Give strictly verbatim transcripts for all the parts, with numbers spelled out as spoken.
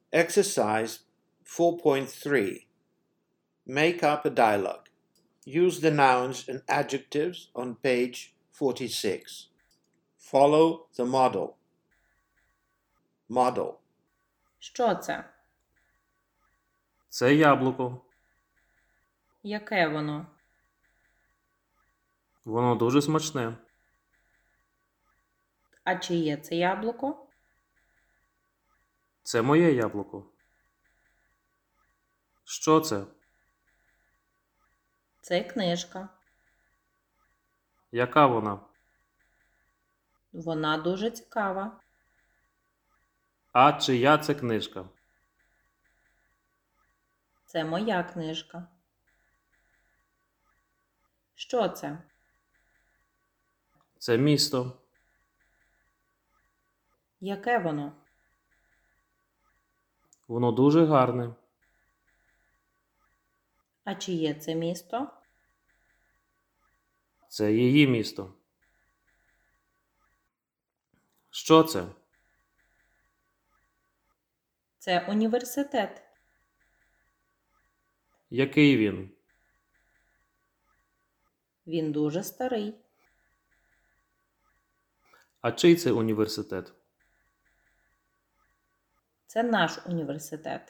Exercise four point three. Make up a dialogue. Use the nouns and adjectives on page forty-six. Follow the model. Model. Що це? Це яблуко. Яке воно? Воно дуже смачне. А чиє це яблуко? Це моє яблуко. Що це? Це книжка. Яка вона? Вона дуже цікава. А чия це книжка? Це моя книжка. Що це? Це місто. Яке воно? Воно дуже гарне. А чиє це місто? Це її місто. Що це? Це університет. Який він? Він дуже старий. А чий це університет? Це наш університет.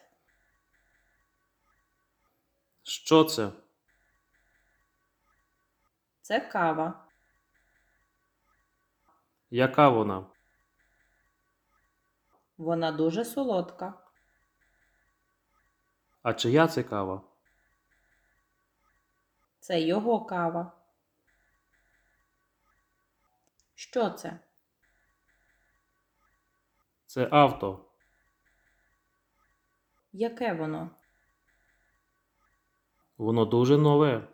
Що це? Це кава. Яка вона? Вона дуже солодка. А чия це кава? Це його кава. Що це? Це авто. Яке воно? Воно дуже нове.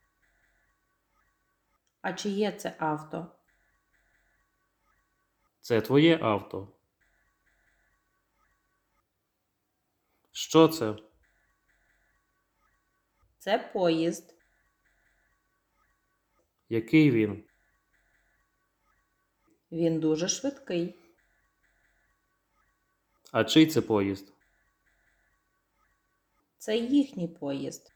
А чиє це авто? Це твоє авто. Що це? Це поїзд. Який він? Він дуже швидкий. А чий це поїзд? Це їхній поїзд.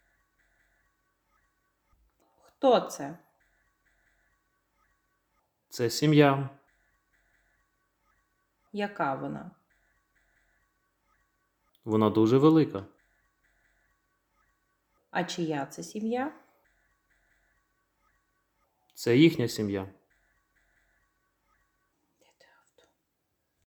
Хто це? Це сім'я. Яка вона? Вона дуже велика. А чия це сім'я? Це їхня сім'я.